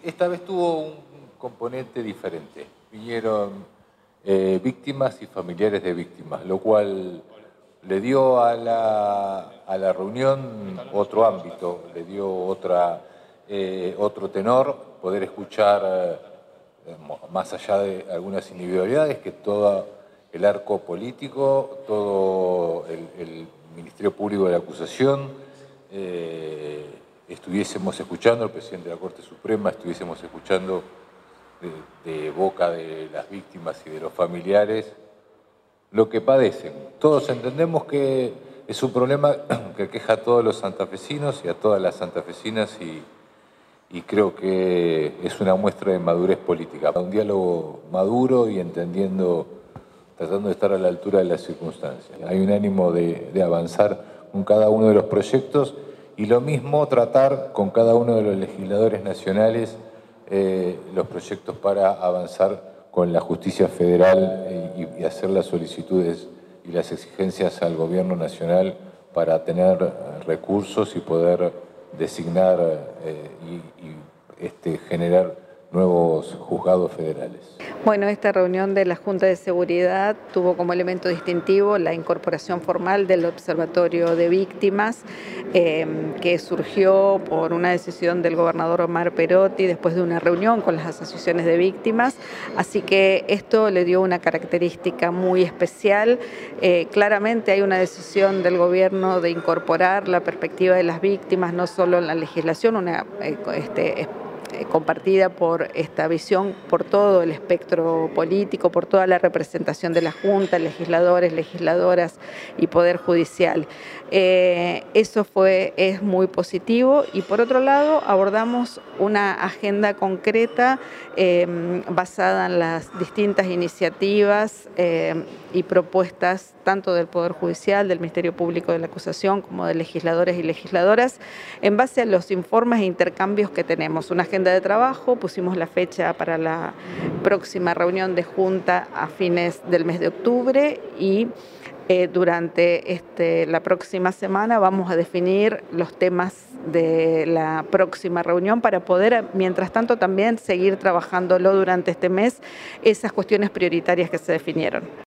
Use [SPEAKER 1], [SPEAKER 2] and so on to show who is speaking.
[SPEAKER 1] esta vez tuvo un componente diferente. Vinieron víctimas y familiares de víctimas, lo cual le dio a la reunión otro ámbito, le dio otro tenor, poder escuchar, más allá de algunas individualidades, que todo el arco político, todo el Ministerio Público de la Acusación, estuviésemos escuchando, el presidente de la Corte Suprema, estuviésemos escuchando de boca de las víctimas y de los familiares lo que padecen. Todos entendemos que es un problema que aqueja a todos los santafesinos y a todas las santafesinas y creo que es una muestra de madurez política. Un diálogo maduro y entendiendo, tratando de estar a la altura de las circunstancias. Hay un ánimo de avanzar con cada uno de los proyectos y lo mismo tratar con cada uno de los legisladores nacionales los proyectos para avanzar con la justicia federal y hacer las solicitudes y las exigencias al gobierno nacional para tener recursos y poder designar y generar nuevos juzgados federales.
[SPEAKER 2] Bueno, esta reunión de la Junta de Seguridad tuvo como elemento distintivo la incorporación formal del Observatorio de Víctimas, que surgió por una decisión del gobernador Omar Perotti después de una reunión con las asociaciones de víctimas, así que esto le dio una característica muy especial. Claramente hay una decisión del gobierno de incorporar la perspectiva de las víctimas, no solo en la legislación, compartida por esta visión, por todo el espectro político, por toda la representación de la Junta, legisladores, legisladoras y Poder Judicial. Eso es muy positivo y por otro lado abordamos una agenda concreta basada en las distintas iniciativas y propuestas tanto del Poder Judicial, del Ministerio Público de la Acusación como de legisladores y legisladoras en base a los informes e intercambios que tenemos. Una agenda de trabajo, pusimos la fecha para la próxima reunión de Junta a fines del mes de octubre y durante la próxima semana vamos a definir los temas de la próxima reunión para poder, mientras tanto, también seguir trabajándolo durante este mes, esas cuestiones prioritarias que se definieron.